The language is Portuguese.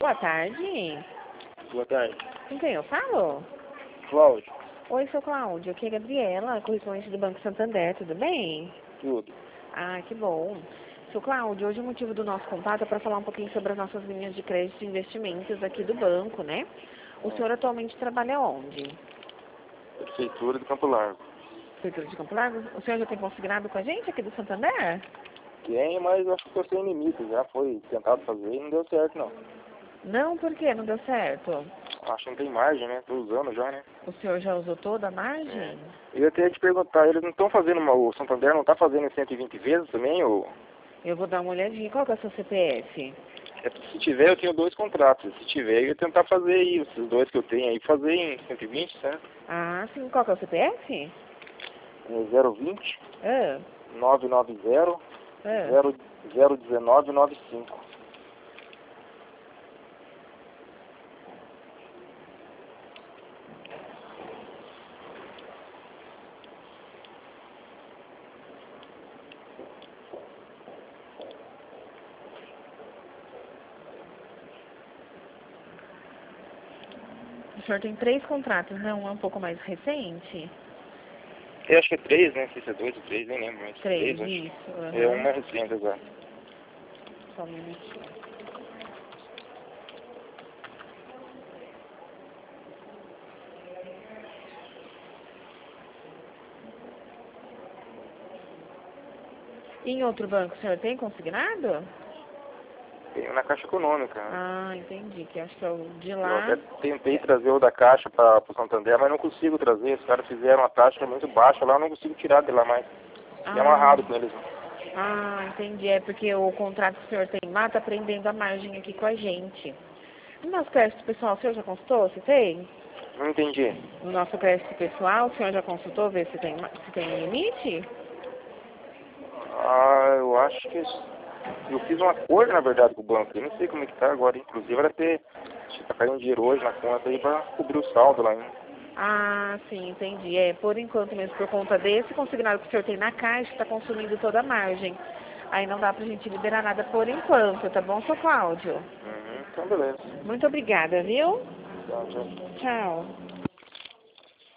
boa tarde. Boa tarde. Com quem eu falo? Cláudio. Oi, sou Cláudio. Aqui é a Gabriela, correspondente do Banco Santander. Tudo bem? Tudo. Ah, que bom. Sou Cláudio. Hoje o motivo do nosso contato é para falar um pouquinho sobre as nossas linhas de crédito e investimentos aqui do banco, né? O senhor atualmente trabalha onde? Prefeitura do Campo Largo. Prefeitura de Campo Largo? O senhor já tem consignado com a gente aqui do Santander? Tem, mas acho que eu sem limite. Já foi tentado fazer e não deu certo, não. Não, por quê? Não deu certo? Acho que não tem margem, né? Tô usando já, né? O senhor já usou toda a margem? Eu ia até te perguntar, eles não estão fazendo o Santander não tá fazendo em 120 vezes também? Ou... Eu vou dar uma olhadinha. Qual que é o seu CPF? Se tiver, eu tenho 2 contratos. Se tiver, eu ia tentar fazer aí, esses 2 que eu tenho aí, fazer em 120, certo? Ah, sim. Qual que é o CPF? É 020 Ah, 990 ah. 01995. O senhor tem 3 contratos, não? É um pouco mais recente? Eu acho que é 3, né? Não sei se é 2 ou 3, nem lembro, mas 3, 3, acho. isso. É Aham. uma recente, exato. Só um minutinho. E em outro banco, o senhor tem consignado? Tenho na Caixa Econômica, né? Ah, entendi. Que acho que é o de Eu lá. até tentei trazer o da Caixa para o Santander, mas não consigo trazer. Os caras fizeram uma taxa muito baixa lá, eu não consigo tirar de lá mais. Fiquei Ah, amarrado com eles. entendi. É porque o contrato que o senhor tem lá tá prendendo a margem aqui com a gente. No nosso crédito pessoal, o senhor já consultou se tem? Não entendi. No nosso crédito pessoal, o senhor já consultou ver se tem limite? Ah, eu acho que eu fiz um acordo, na verdade, com o banco. Eu não sei como é que tá agora. Inclusive, era ter... Acho que tá caindo dinheiro hoje na conta aí para cobrir o saldo lá ainda. Ah, sim, entendi. É, por enquanto mesmo, por conta desse consignado que o senhor tem na caixa, está consumindo toda a margem. Aí não dá pra gente liberar nada por enquanto, tá bom, seu Cláudio? Então, beleza. Muito obrigada, viu? Tchau, tchau. Tchau.